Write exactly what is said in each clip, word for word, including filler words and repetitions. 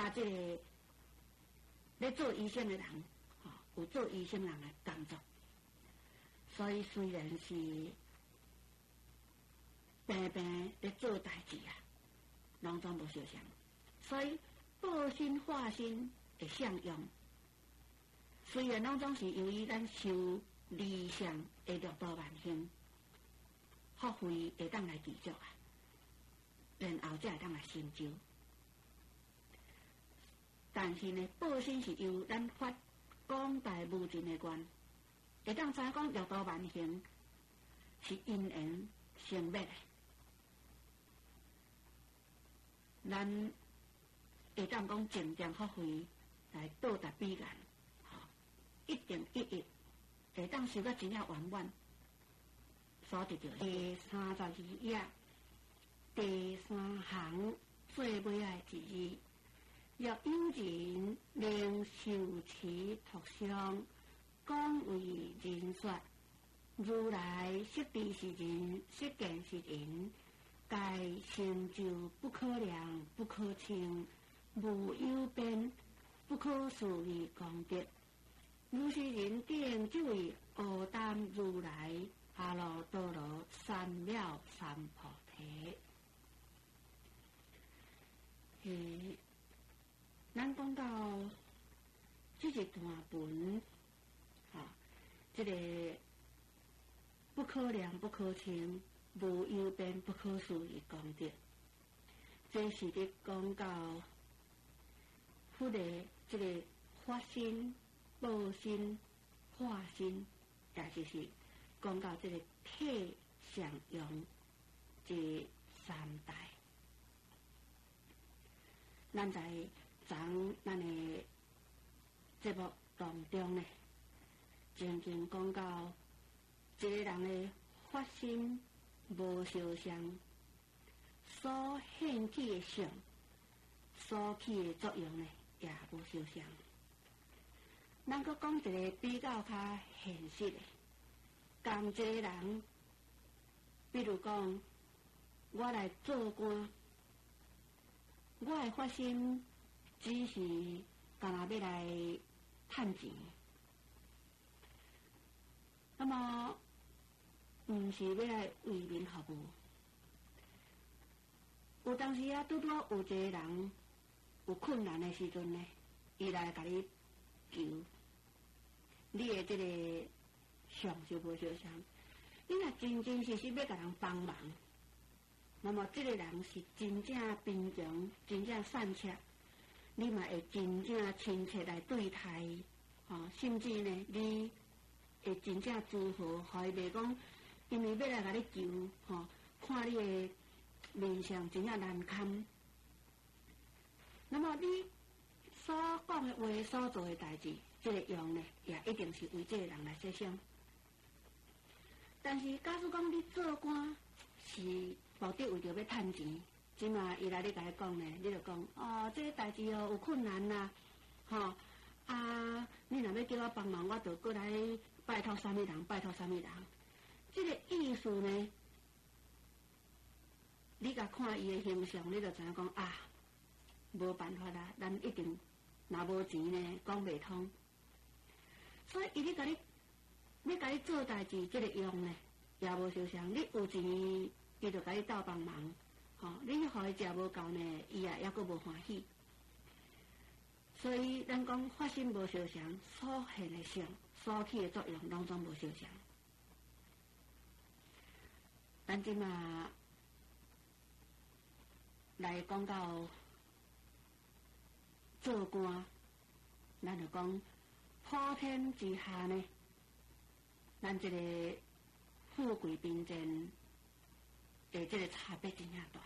这个咧做医生的人，吼、哦，有做医生人的工作，所以虽然是平平咧做代志啊，拢总无受伤。所以报身化身的相用，虽然拢总是由于咱修理想的六道万行，福慧会当来记住啊，然后才会当来成就。但是呢，报身是由咱发广大无尽的愿，会当知影讲六道万行是因缘成灭的，咱会当讲静静发挥来到达彼岸，吼，一定一一会当修到真正圆满，所得到第三十二页第三行最尾的一字。若有人令受持托相，讲为人说，如来悉地是人，悉见是人，该成就不可量不可称，无有边不可思议功德。如是人定即为阿担如来阿耨多罗三藐三菩提。诶。咱讲到这个段文，哈、啊，这个不可量不可称，无有边不可思议功德，这是咧讲到佛的这个发心、报心、化心，也就是讲到这个体相用这三代，咱在咱咱的节目当中呢，曾经讲到一个人的发心无相像，所现起的相，所起的作用呢也无相像。咱阁讲一个比较较现实的，同一个人，比如讲，我来做官，我的发心。只是干那要来趁钱，那么毋是要来为民服务。有当时啊，拄拄有一个人有困难的时阵呢，伊来甲你求，你的这个相就无相像。你若真真实实要甲人帮忙，那么这个人是真正贫穷，真正善巧。你嘛会真正亲切来对待，吼、哦，甚至呢，你会真正祝福，互伊袂讲，因为要来甲你求，吼、哦，看你的面相真正难堪。那么你所讲的话、所做的代志，这个用呢，也一定是为这个人来设想。但是，假使讲你做官是目的为着要趁钱。即嘛，伊来你甲伊讲呢，你就讲哦，这个代志哦有困难啦，吼、哦、啊，你若要叫我帮忙，我就过来拜托啥物人，拜托啥物人。这个意思呢，你甲看伊的形象，你就知影讲啊，无办法啦，咱一定若无钱呢，讲袂通。所以伊咧甲你，你甲你做代志，这个用呢也无相像。你有钱，伊就甲你斗帮忙。吼、哦，你互伊食无够呢，伊也抑阁无欢喜。所以咱讲发心无相像，所现的相、所起的作用，拢总无相像。咱即嘛来讲到做官，咱就讲普天之下呢，咱这个富贵贫贱。诶，这个差别真正大。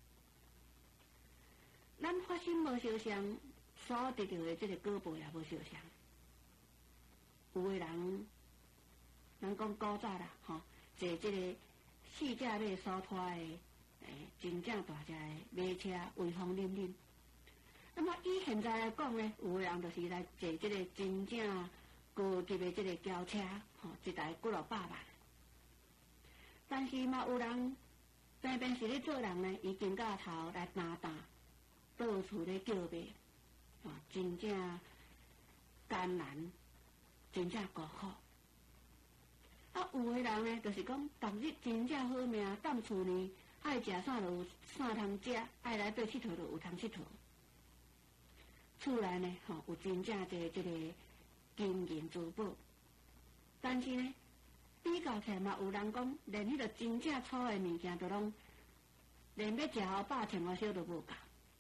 咱发心无相像，所得到的这个果报也无相像。有的人，咱讲古早啦，吼，坐这个四只马所拖的，诶，真正大只的马车，威风凛凛。那么以现在来讲呢，有的人就是来坐这个真正高级的这个轿车，吼，一台几落百万。但是嘛，有人。偏偏是咧做人呢，伊经过头来打打，到处咧叫卖， 哦，真正艰难，真正艰苦。啊，有诶人呢，就是讲，逐日真正好命，踮厝呢，爱食啥就有啥通食，爱来倒佚佗就有通佚佗。厝内呢，吼、哦、有真正一个即个金银珠宝，但是呢，比较起来嘛，有人讲，连迄个真正粗诶物件，都拢连要食好饱穿好少都无够。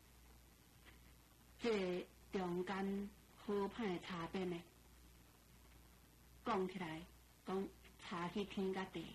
即、这个中间好歹诶差别呢，讲起来讲。差去天甲地，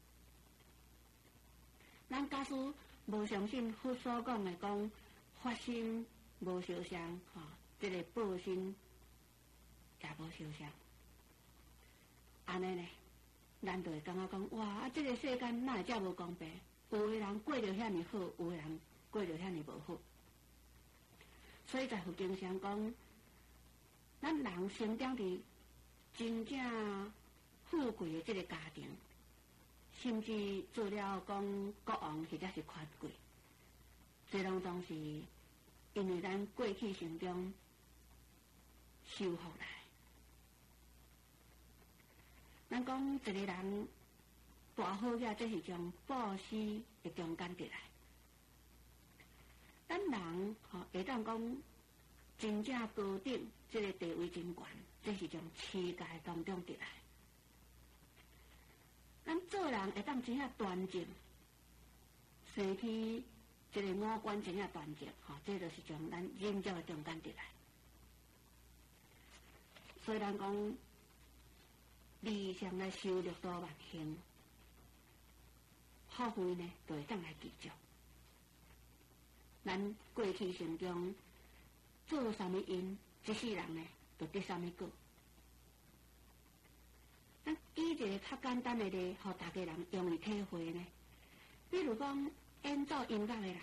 咱假使无相信佛所讲的讲发心无烧香，吼、哦，这个报心也无烧香，安尼呢，咱就会感觉讲哇，啊，这个世间哪会遮无公平？有的人过着遐尼好，有的人过着遐尼无好，所以在佛经上讲，咱人生长伫真正。富贵的这个家庭，甚至做了讲国王或者是权贵，这拢总是因为咱过去生中修福来。咱讲一个人大好个，这是从布施的中间得来。咱人吼会当讲真正高顶，这个地位真悬，这是从世界当中得来。咱做人会当真正端正，身体这个五官真正端正，吼、哦，这就是从咱人教的中间得来。虽然讲理想来修六道万行，福慧呢，就会当来记住。咱过去生中做啥物因，这世人呢，就得啥物果。咱举一个较简单的例，互大家人容易体会呢。比如讲演奏音乐的人，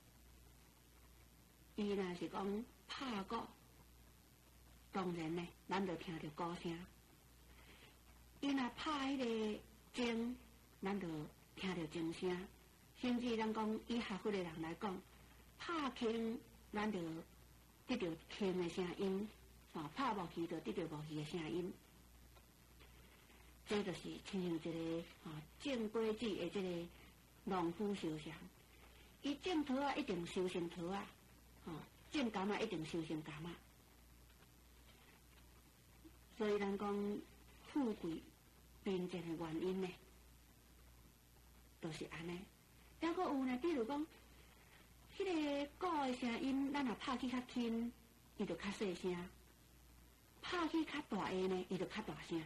伊若是讲拍鼓，当然呢，咱就听着鼓声；伊若拍迄个钟，咱就听着钟声。甚至咱讲以学佛的人来讲，拍磬，咱就得到磬的声音；哦，拍木鱼就得到木鱼的声音。这就是亲像一个啊正规制的这个农夫修行，伊种桃啊一定修成桃啊，哦，种柑啊一定修成柑啊。所以咱讲富贵贫贱的原因呢，都、就是安尼。还佫有呢，比如讲，迄、那个鼓的声音，咱若拍起较轻，伊就较细声；拍起较大个呢，伊就较大声。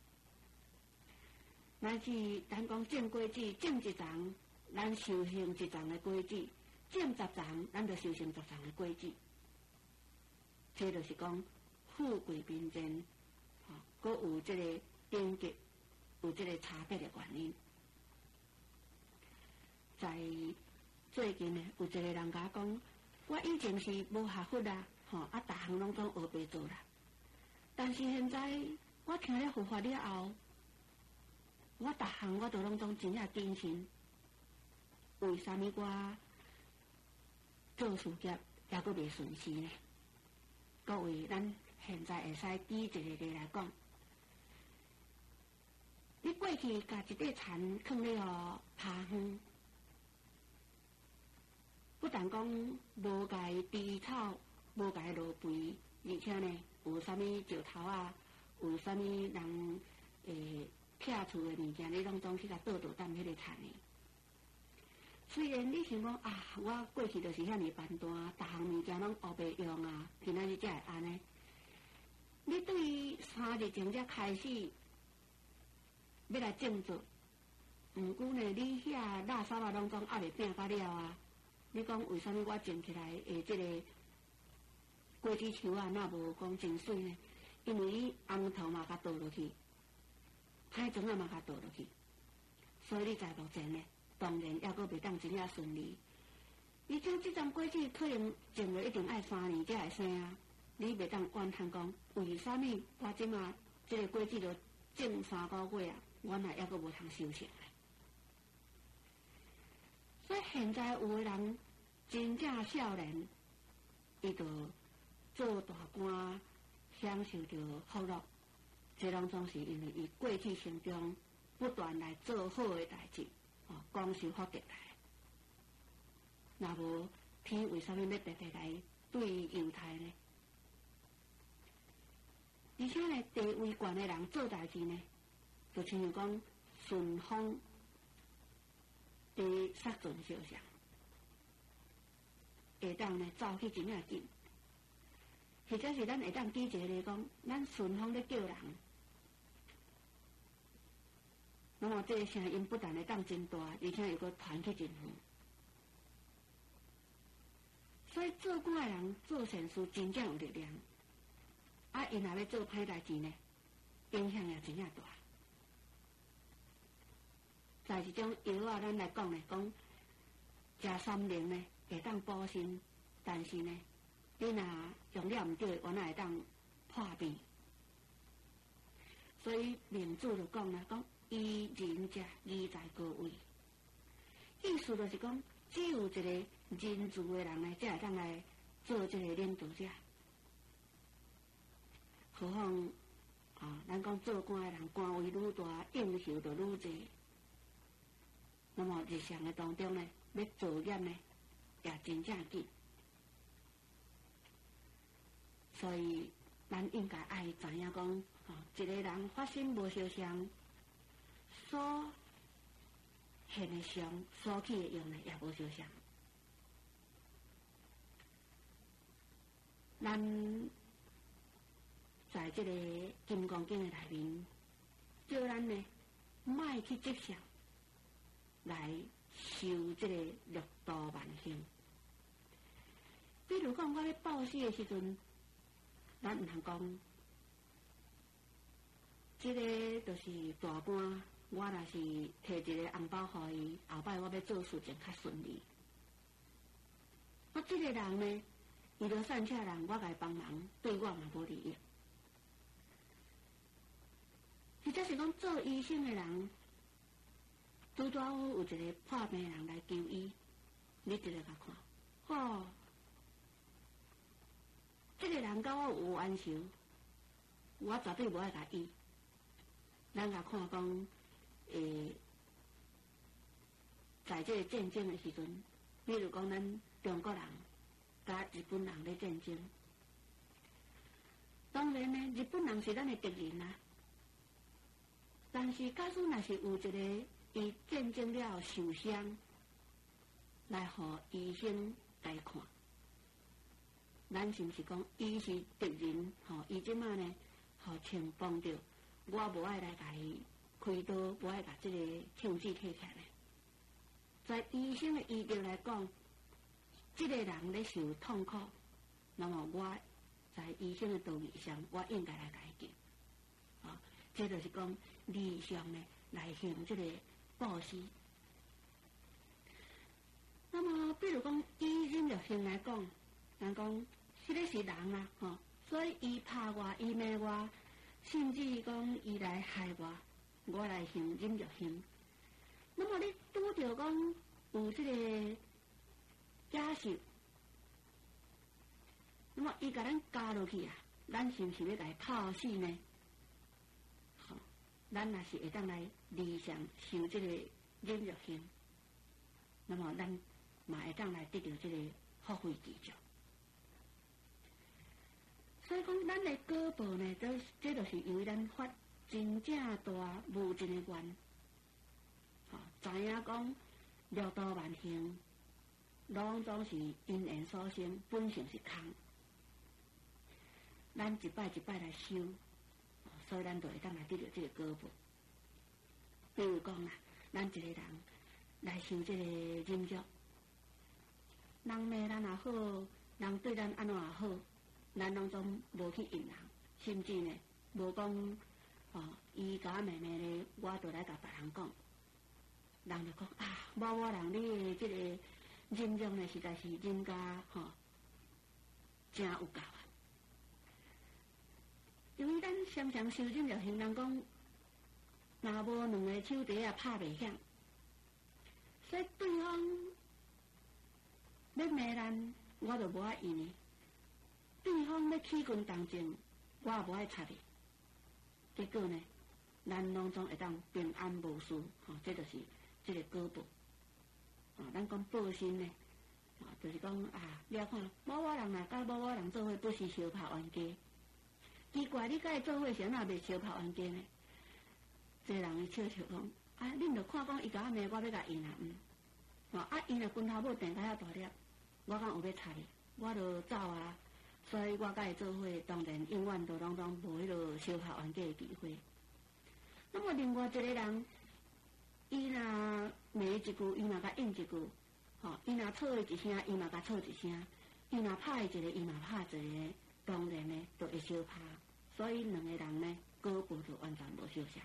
乃至咱讲种果子，种一丛，咱修行一丛的果子；种十丛，咱就修行十丛的果子。这就是讲富贵贫贱，吼、哦，佮有这个等级，有这个差别的原因。在最近呢，有一个人甲我讲，我以前是无学佛啦，吼、哦，啊，逐项拢总学白做啦。但是现在我听了佛法了后，我逐项我都拢总真正谨慎，为啥物我做事业也阁袂顺时呢？各位，咱现在会使举一个例来讲，你过去甲一块田放咧互趴远，不但讲无甲伊除草，无甲伊落肥，而且呢，有啥物石头啊，有啥物人诶。拆厝的物件，你拢总去甲倒倒担迄个田的。虽然你想讲啊，我过去就是遐尼烦单，逐项物件拢学袂用啊，今仔日才会安尼。你对于三日前才开始要来种作，毋过呢，你遐垃圾啊拢总还袂拼到了啊。你讲为什么我种起来诶，即、这个果子树啊，那无讲真水呢？因为你红头嘛，甲倒落去。歹种啊嘛，甲倒落去，所以你在目前呢，当然还阁袂当真正顺利。你像这种果子，可能种了一定爱三年才会生啊。你袂当怨叹讲，为啥物我即马这个果子就种三个月啊，原来还阁无通收成咧。所以现在有的人真正少年，伊就做大官，享受着福乐，这拢总是因为伊过去生中不断来做好的代志，哦，广受福德来。那无天为什么要特地来对犹太呢？而且呢，地位悬的人做代志呢，就亲像讲顺风地杀尽烧香，会当呢走去真正紧，或者是咱会当记一个来讲，咱顺风咧叫人，那么这个声音不但会当真大，而且又个传去真远。所以做官的人做善事真正有力量，啊，因若要做歹代志呢，影响也真正大。在一种药啊，咱来讲呢，讲食三灵呢会当补身，但是呢，你若用了毋对，原来会当破病。所以名著就讲啦，讲医人者医在高位，意思就是讲，只有一个仁慈的人呢，才会当来做这个领导者。何况啊，咱讲做官的人，官位愈大，应酬就愈济。那么日常的当中呢，要做业呢，也真正紧。所以咱应该爱知影讲，啊，一个人发心无烧香，所现的香，所起的用呢，也无烧香。咱在这个《金刚经》的内面，叫咱呢，莫去接受。来受这个六道万行，比如讲，我咧报喜的时阵，咱唔通讲，这个就是大官，我若是摕一个红包互伊，后摆我要做事情较顺利。我这个人呢，伊着善巧人，我甲伊帮忙，对我嘛无利益。或者是讲做医生的人。拄拄好有一个破病人来求医，你直来甲看，哦，这个人甲我有冤仇，我绝对无爱甲医。咱甲看讲，诶，在这个战争的时阵，比如讲咱中国人甲日本人咧战争，当然呢，日本人是咱的敌人啊，但是假使若是有一个。伊战争了受伤，来互医生来看，咱是毋是讲伊是敌人？吼，伊即马呢，互枪帮着，我无爱来甲伊开刀，无爱甲即个枪支摕起来。在医生的医德来讲，即、这个人咧受痛苦，那么我在医生的道义上，我应该来甲伊救。啊，这就是讲理想呢，来行即、这个。报喜。那么，比如讲，医人着性来讲，人讲，迄个是人啊，吼、哦，所以伊拍我，伊骂我，甚至讲伊来害我，我来行忍着行。那么你拄着讲有这个假设，那么伊甲咱加落去啊，咱是毋是要来泡死呢？咱若是会当来理想受这个忍辱行，那么咱嘛会当来得到这个福慧智照。所以讲，咱的果报呢，这这就是由咱发真正大无尽的愿，啊，知影讲六道万行，拢总是因缘所生，本性是空，咱一摆一摆来修。所以咱就会当来得到这个果报。比如讲啦，咱一个人来受这个忍辱，人骂咱也好，人对咱安怎也好，咱拢总无去应人，甚至呢无讲哦，伊甲我骂骂咧，我就来甲别人讲，人就讲啊，某某人你这个忍辱呢，实在是忍甲吼真有够啊。因为咱常常修忍辱行，人讲，若无两个手底也拍袂响，所以对方要骂咱，我就无爱应伊；对方要要起军动前，我也无爱插你。结果呢，咱拢总会当平安无事，吼、哦，这就是这个果报。啊、哦，咱讲报信呢，啊、哦，就是讲啊，了看某某人啊，甲某某人做伙不是相拍冤家。奇怪，你甲伊做伙时哪袂相拍冤家呢？这人伊笑笑讲，啊，恁着看讲伊甲我骂，我要甲应啊，嗯，哦，啊，伊若拳头母定甲遐大粒，我讲有要插你，我着走啊。所以我甲伊做伙，当然永远都拢拢无迄个相拍冤家的机会。那么另外一个人，伊若骂一句，伊嘛甲应一句，吼、哦，伊若错伊一声，伊嘛甲错一声；伊若拍伊一个，伊嘛拍一个。当然呢，都会相拍，所以两个人呢，果报就完全无相像。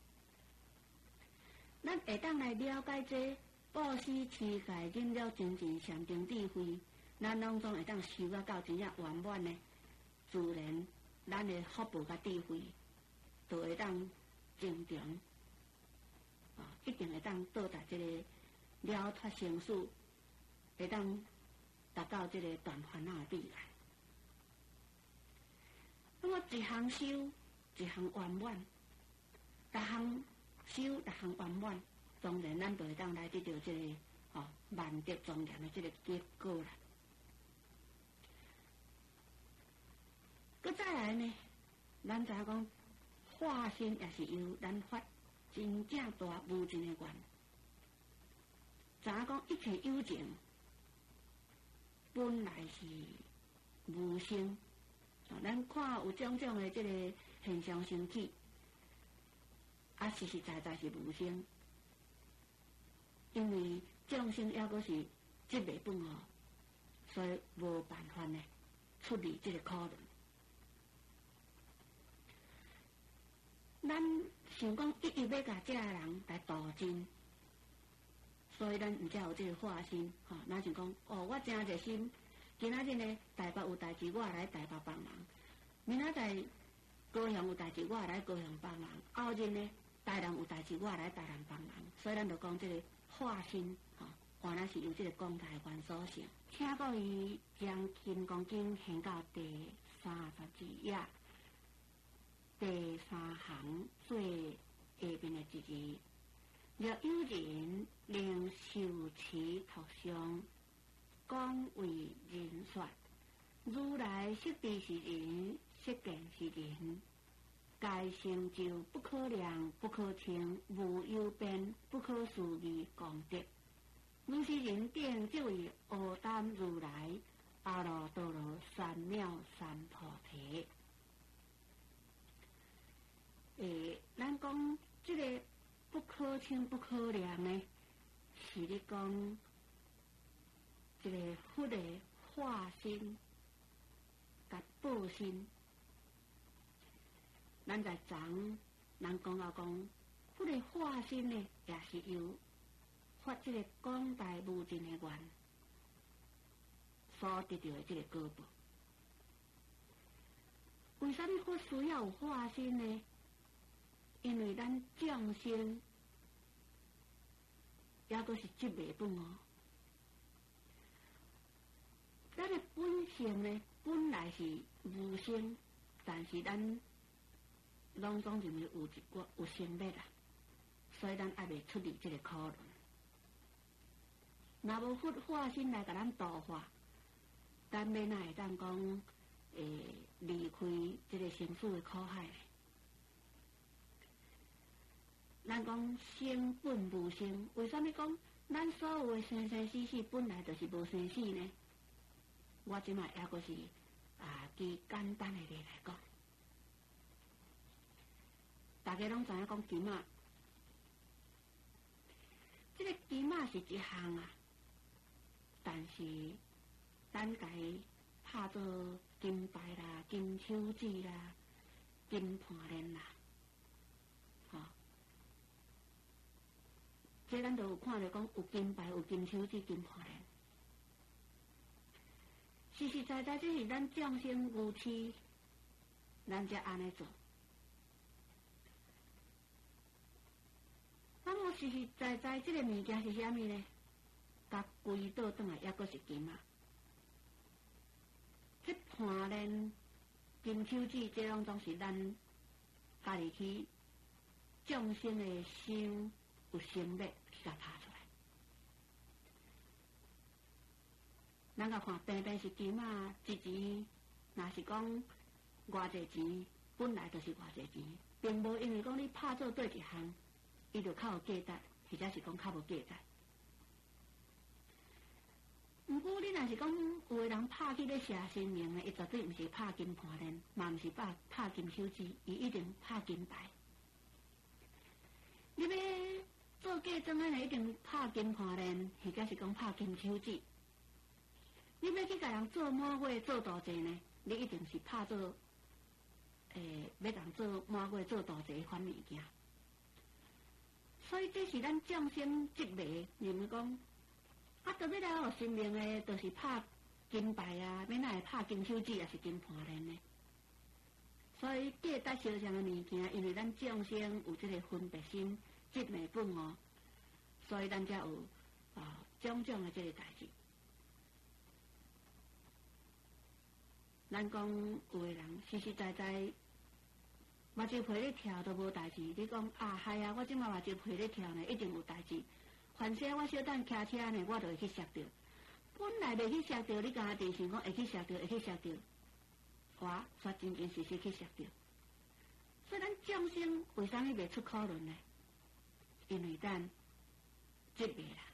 咱会当来了解这布施持戒忍了精进禅定智慧，咱拢总会当修啊到真正圆满呢。自然，咱的福报甲智慧，就会当增强，啊，一定会当到达这个了脱生死，会当达到这个断烦恼的彼岸。那么一项修，一项圆满，逐项修，逐项圆满，当然咱就会当来得到这个吼、哦、万德庄严的这个结果啦。佮再来呢，咱知影讲化身也是由咱发真正大无尽的愿。知影讲一切有情本来是无生。啊，咱看有种种的这个现象升起，啊，实实在在是无生，因为众生抑阁是积未本哦，所以无办法呢处理这个可能。咱想讲一直要甲这个人来度尽，所以咱毋才有这个化身，吼、哦，咱想讲哦，我真热心。今仔日呢，台北有代志，我来台北帮忙；明仔载高雄有代志，我来高雄帮忙；后日呢，台南有代志，我来台南帮忙。所以咱就讲这个化身，吼、哦，原来是由这个光大元所成。请各位将《金刚经》献到第三十二页第三行最下边的一字：若有人令受持托相。讲为人说，如来识地是人，识见是人，该成就不可量、不可称、无有边、不可思议功德。如是人定即为阿丹如来、阿耨多罗三藐三菩提。诶，咱讲这个不可称、不可量呢，是咧讲。这个佛的化身、甲报身，咱在讲，咱讲到讲，佛的化身呢，也是由发这个广大无尽的愿所得到的这个果报。为什么佛需要有化身呢？因为咱众生也都是积未本哦。咱的本性呢，本来是无生，但是咱拢总认为有一个有生灭啦，所以咱还未处理这个可能。若无佛化身来甲咱度化，咱要哪会当讲诶离开这个生死的苦海呢？咱讲生本无生，为什么讲咱所有的生生死死本来就是无生死呢？我即卖抑阁是啊，举简单的例来讲，大家拢知影讲金仔，这个金仔是一项啊，但是咱家拍做金牌啦、金手指啦、金盘链啦，吼、哦，这咱都有看到讲有金牌、有金手指、金盘链。实实在在，这是咱众生愚痴，咱才安尼做。那么实实在在，这个物件是啥物呢？甲归倒转来，抑阁是金啊。这盘链金手指，这拢总是咱家己去众生的心有心力去甲拍出来。咱甲看平平是金啊，一钱，若是讲偌济钱，本来就是偌济钱，并无因为讲你拍做对一项，伊就较有价值，或者是讲较无价值。毋过你若是讲有个人拍去咧写生命的，伊绝对毋是拍金盘链，嘛毋是拍拍金手指，伊一定拍金牌。你要做嫁妆的，一定拍金盘链，或者是讲拍金手指。你要去甲人做满月做大祭呢，你一定是拍做诶，要人做满月做大祭款物件。所以这是咱众生积累，认为讲。啊，特别来学生命的，就是拍金牌啊，免那会拍金手指，也是金盘链的。所以价值相像的物件，因为咱众生有这个分别心、积美本哦，所以咱才有啊种种的这个代志。咱讲有的人实实在在目睭皮咧跳都无代志，你讲啊，嗨啊，我即马目睭皮咧跳呢，一定有代志。反正我小等骑车呢，我就会去摔着。本来袂去摔着，你敢定想讲会去摔着，会去摔着，我却真真实实去摔着。所以咱众生为啥物袂出苦轮呢？因为咱积累啦。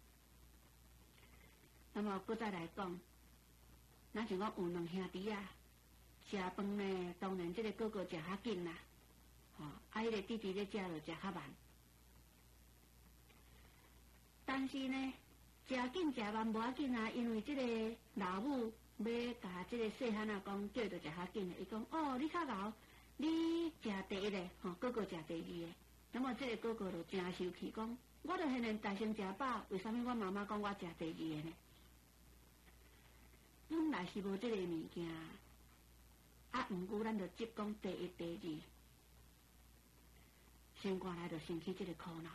那么，搁再来讲，咱想讲有两兄弟啊，食饭呢，当然这个哥哥食较紧啦，吼、哦，啊，迄个弟弟咧食就食较慢。但是呢，食紧食慢无要紧啊，因为这个老母要甲这个细汉仔讲，叫着食较紧的，伊讲哦，你较老，你食第一个，吼、哦，哥哥食第二个。那么这个哥哥就真生气，讲我著现在大声食饱，为什么我妈妈讲我食第二个呢？本来是无这个物件，啊，毋过咱著即讲第一、第二，先过来就生起这个苦恼。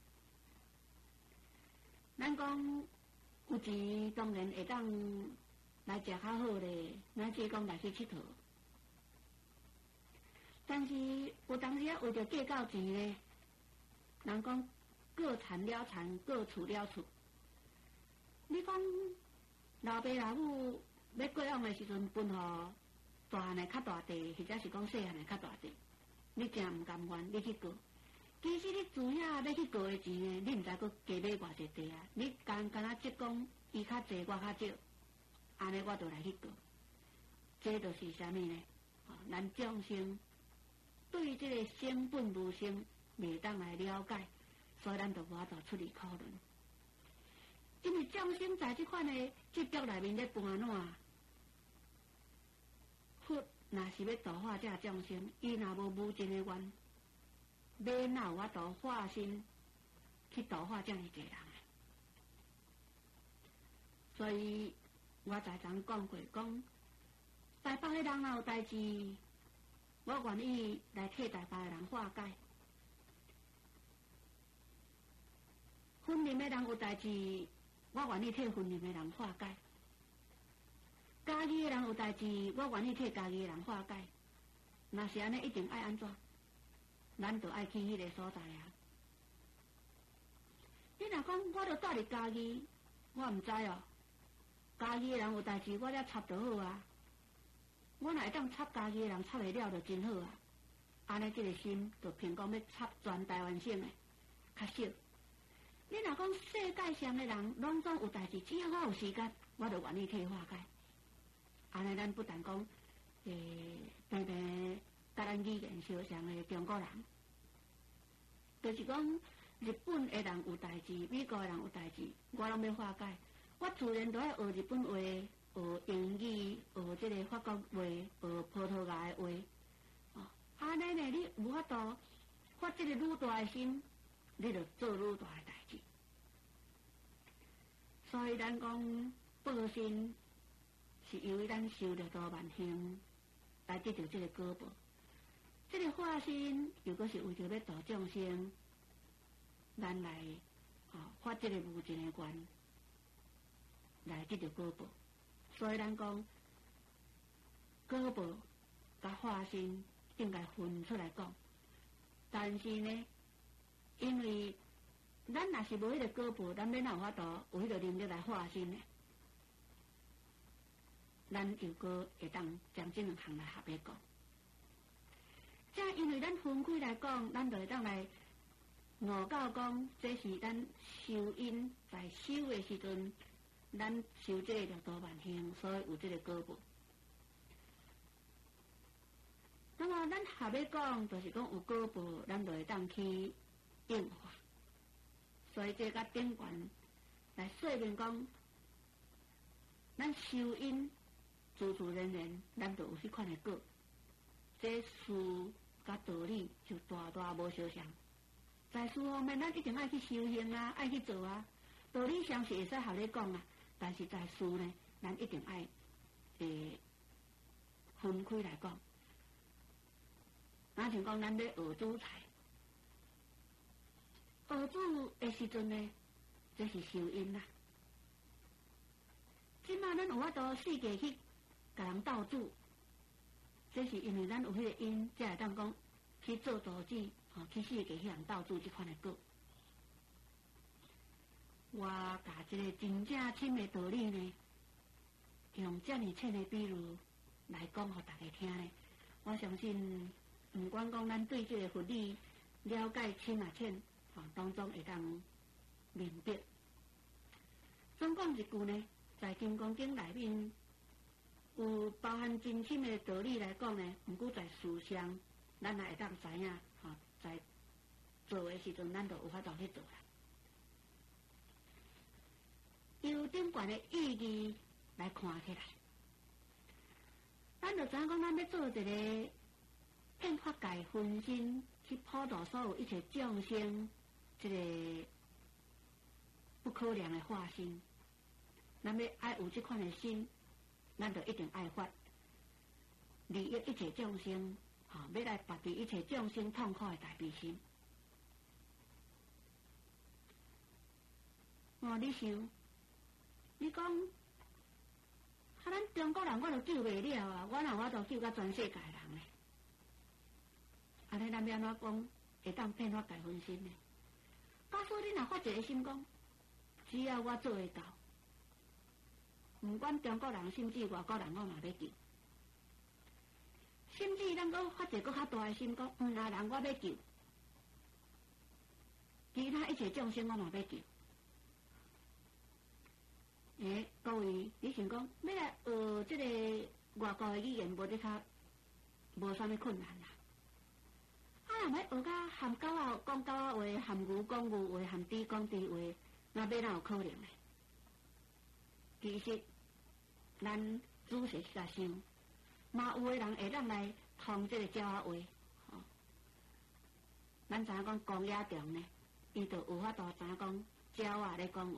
咱讲有钱当然会当来食较好咧，咱即讲来去佚佗。但是有当时啊为着计较钱咧，人讲各产了产，各处了处。你讲老爸老母要过往的时阵，分互大汉的较大地，或者是讲细汉的较大地，你真毋甘愿，你去过。其实你主要要去过的钱呢，你毋知佫加买偌济地啊？你干干啊，即讲伊较济，我较少，安尼我就来去过。这就是啥物呢？哦，咱众生对这个生本无生未当来了解，所以咱就无法度出离苦轮。因为众生在这款的执着内面咧搬烂，佛若是要度化这众生，伊若无无尽的愿。要哪有法度化身去度化这样一个人？所以我在昨讲过，讲台北的人若有代志，我愿意来替台北的人化解；婚林的人有代志，我愿意替婚林的人化解；家己的人有代志，我愿意替家己的人化解。若是安尼，一定爱安怎？咱就爱去迄个所在啊！你若讲我著住伫家己，我毋知哦。家己的人有代志，我才插就好啊。我若会当插家己的人，插会了就真好啊。安尼，这个心就凭讲要插全台湾省的较少。你若讲世界上的人拢总有代志，只要我有时间，我就愿意替化解。安尼，咱不但讲诶，平平。甲咱语言相像的中国人，就是讲日本的人有代志，美国的人有代志，我拢要化解。我自然都要学日本话，学英语，学这个法国话，学葡萄牙的话。哦，安尼呢，你无法度发这个愈大的心，你就做愈大的代志。所以咱讲报身，是由于咱受着多万幸，来得到这个果报。这个化身，如果是为着要度众生，咱来啊、哦、发这个无尽的愿，来得到果报。所以咱讲果报甲化身应该分出来讲。但是呢，因为咱若是无迄个果报，咱要哪有法度有迄个能力来化身呢？咱又搁会当将这两项来合来讲。正因为咱分开来讲，咱就会当来悟到讲，这是咱修因在修的时阵，咱修这个六道万行，所以有这个果报。那么咱合来讲，就是讲有果报，咱就会当去应化。所以这个顶悬来说明讲，咱修因处处人人，咱就有迄款的果。这事甲道理就大大无相像。在事方面，咱一定爱去修行啊，爱去做啊。道理上是会使合咧讲啊，但是在事呢，咱一定爱诶分开来讲。那像讲咱咧学煮菜，学煮的时阵呢，这是修因啦。即马咱有法度四界去甲人斗煮，这是因为咱有迄个因，才会当讲去做道具，吼、哦，去四界去人斗煮即款的果。我甲即个真正深的道理呢，用遮尔浅的比喻来讲，互大家听呢，我相信。毋管讲咱对这个佛理了解深啊浅，吼、哦、当中会当明白。总讲一句呢，在《金刚经》内面有包含真深的道理来讲呢，毋过在事上，咱也会当知影，吼、哦，在做的时阵，咱就有法度去做啦。由顶悬的意义来看起来，咱就知影讲，咱要做一个。变化界分身去普度所有一切众生，这个不可量的化身。咱要爱有这款的心，咱就一定爱发利益一切众生，吼、哦，要来拔除一切众生痛苦的大悲心。哦，你想，你讲，啊，咱中国人我都救袂了啊，我哪我都救到全世界人呢？安尼咱要安怎讲会当变化界分身呢？假使你若发一个心讲，只要我做得到，毋管中国人甚至外国人，我嘛要救。甚至咱搁发一个较大的心讲，嗯啊人我要救，其他一切众生我嘛要救。诶，各位，你想讲要来学这个外国的语言，无得较无啥物困难啦。啊，若要学甲含狗仔讲狗仔话，含牛讲牛话，含猪讲猪话，那要哪有可能呢？其实，咱仔细去甲想，嘛有的人会当来通这个鸟仔话，吼、哦。咱知影讲公野虫呢，伊就有法度知影讲鸟仔咧讲话。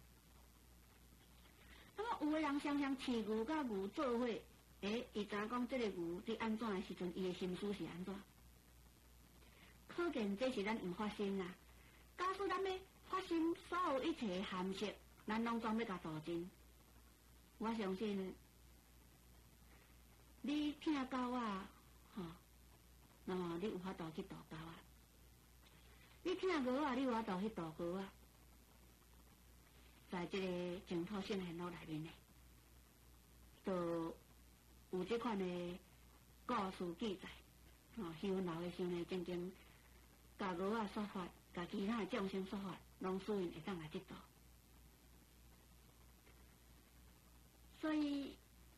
那么有的人常常饲牛甲牛做伙，诶，伊知影讲这个牛伫安怎的时阵，伊的心思是安怎？可见这是咱毋发心啦。假使咱要发心，所有一切含识，咱拢总要甲度尽。我相信，你疼狗啊，吼、哦，那么你有法度去度狗啊；你疼鹅啊，你有法度去度鹅啊。在这个净土圣贤录内面呢，都有这款的故事记载。吼、哦，修老的时候呢，真正。甲鹅仔说法，甲其他的众生说法，拢使因会当来得到。所以，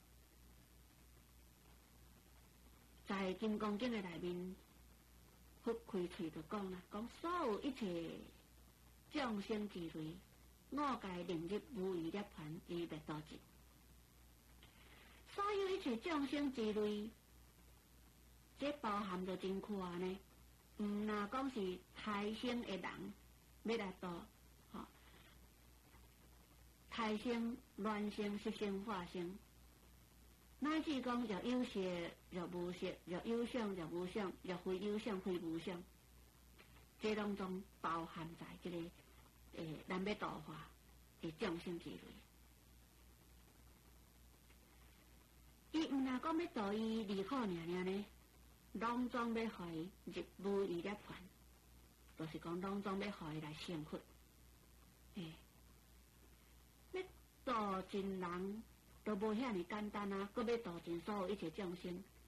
在《金刚经》的内面，佛开嘴就讲啦，讲所有一切众生之类，我界令入无余涅槃而灭道尽。所有一切众生之类，这包含着真宽呢。毋若讲是胎生的人要来度，吼、哦，胎生、卵生、湿生、化生，乃至讲若有色、若无色、若有相、若无相、若非有相、非无相，这拢总包含在这个诶咱要度化的众生之类。 伊毋若讲要度伊离苦尔尔呢，拢总要互伊入无余涅盘，就是讲拢总要互伊来成佛。诶，要度尽人都无遐尼简单啊，搁要度尽所有一切众生，